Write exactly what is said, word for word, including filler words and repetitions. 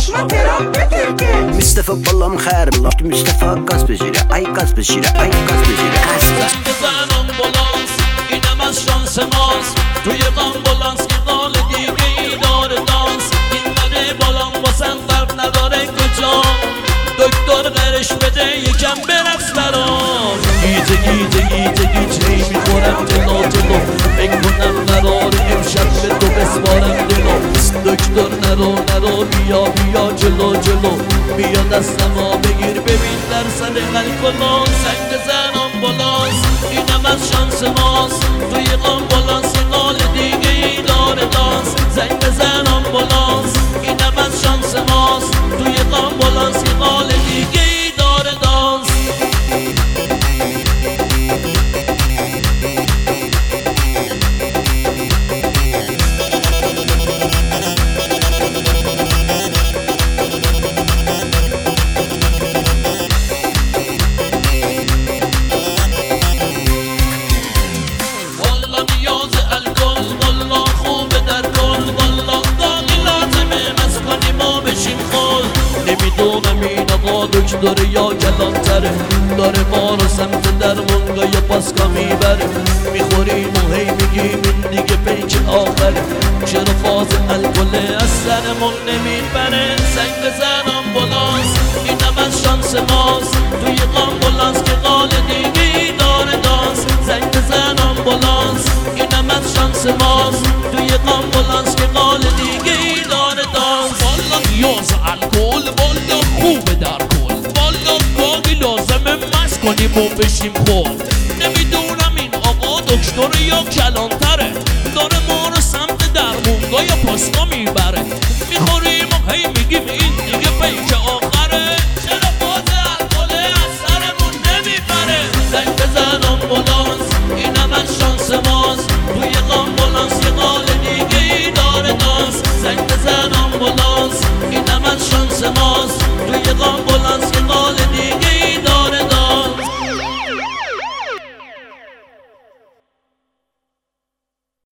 چشم ترام بگرده. مصطفی بالام خیر بلاک مصطفی گاز بگیره ای گاز بگیره ای گاز بگیره. زنگ بزن آمبولانس اینم از شانس ماست توی آمبولانس که قال دیگه ای داره دانس. این منه بالام واسم فرق نداره کجا دکتر قرش بده یکم برقص برام. گیجه گیجه گیجه گیجه میخورم جلو جلو فکر کنم قرار امشب به تو بسپارم دلو. دکتر نرو نرو بیا بیا جلو جلو بیا دستمو بگیر ببین درصد الکلون. زنگ بزن آمبولانس اینم از شانس ماست توی آمبولانس یه قال دیگه ای داره دانس. زنگ بزن آمبولانس اینم از شانس ماست توی آمبولانس یه قال دیگه ای داره دانس. نمیدونم این آقا دکتر یا کلانتره داره ما رو سمت درمونگاه یا پاسکا میبره. میخوریم و هی میگیم این دیگه پیک آخره چرا فاز الکل از سرمون نمیبره. زنگ بزن آمبولانس اینم از شانس ماست توی آمبولانس که قال دیگه ای داره دانس. زنگ بزن آمبولانس اینم از شانس ماست توی آمبولانس که قال دیگه ای داره دانس. والا نیاز الکل والا خوبه در کل والا گاهی لازمه مست کنیم و بشیم خود. نمیدونم این آقا دکتر یا کلانتره داره ما رو سمت درمونگاه یا پاسکا میبره. میخوریم و هی میگیم این دیگه پیک آخره چرا باز الکل از سرمون نمیبره. زنگ بزن آمبولانس اینم از شانس ماست توی آمبولانس یه قال دیگه ای داره دانس. زنگ بزن آمبولانس اینم از شانس ماست توی آمبولانس